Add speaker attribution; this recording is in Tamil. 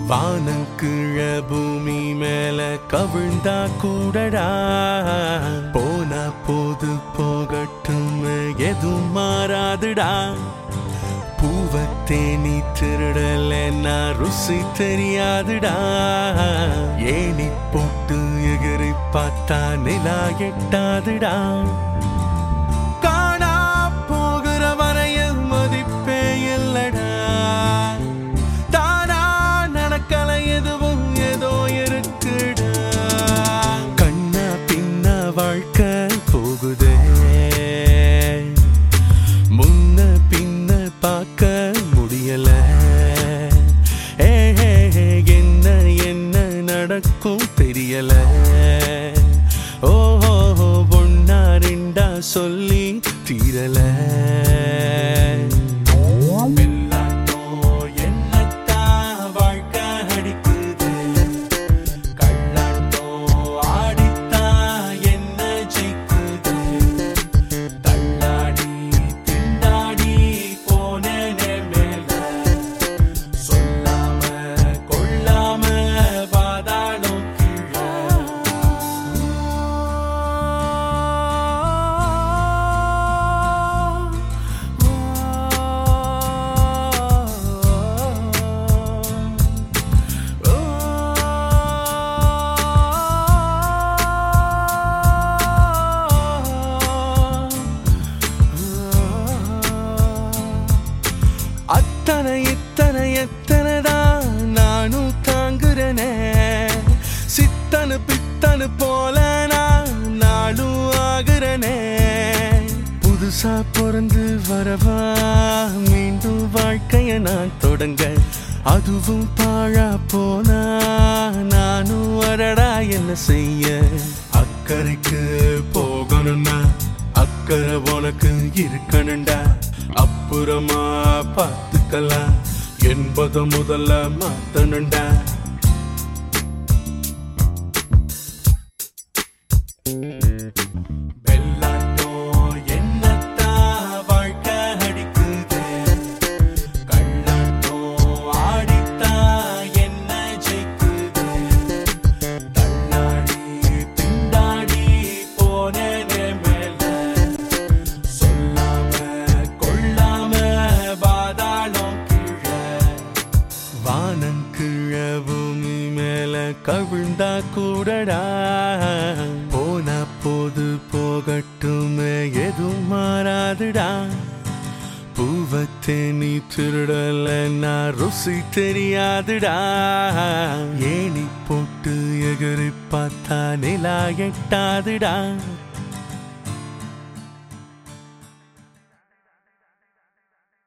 Speaker 1: வானங்கீழ பூமி மேல கவிழ்ந்தா கூடடா, போனா போது போகட்டும் எதுவும் மாறாதுடா. பூவத்தே நீ திருடலன்னா ருசி தெரியாதுடா. ஏனி போட்டு எகிரி பார்த்தா நிலா எட்டாதுடா. காணா போகிற வரையில் மதிப்பே இல்லடா. தானா நடக்கல எதுவும் ஏதோ இருக்குடா. கண்ண பின்ன வாழ்க்கை போகுதே, முன்ன பின்ன பார்க்க முடியல. என்ன என்ன நடக்கும் தெரியல. ஓஹோ ஒன்னா ரெண்டா சொல்லி தீரல. அத்தனை இத்தனை எத்தனைதான் நானும் தாங்குறனே. சித்தனு பித்தனு போல நான் நாளும் ஆகுறனே. புதுசா பிறந்து வரவா மீண்டும் வாழ்க்கைய நான் தொடங்க. அதுவும் பாழா போனா நானும் வரடா என்ன செய்ய. அக்கறைக்கு போகணும்னா அக்கறை உனக்கு இருக்கணும்டா. அப்புறமா பார்த்துக்கலாம் என்பது முதல்ல மாத்தணும்டா. வானங்கீழ பூமி மேல கவிழ்ந்தா கூடடா, போனா போது போகட்டும் எதுவும் மாறாதுடா. பூவத்தே நீ திருடலன்னா ருசி தெரியாதுடா. ஏனி போட்டு எகிரி பார்த்தா நிலா எட்டாதுடா.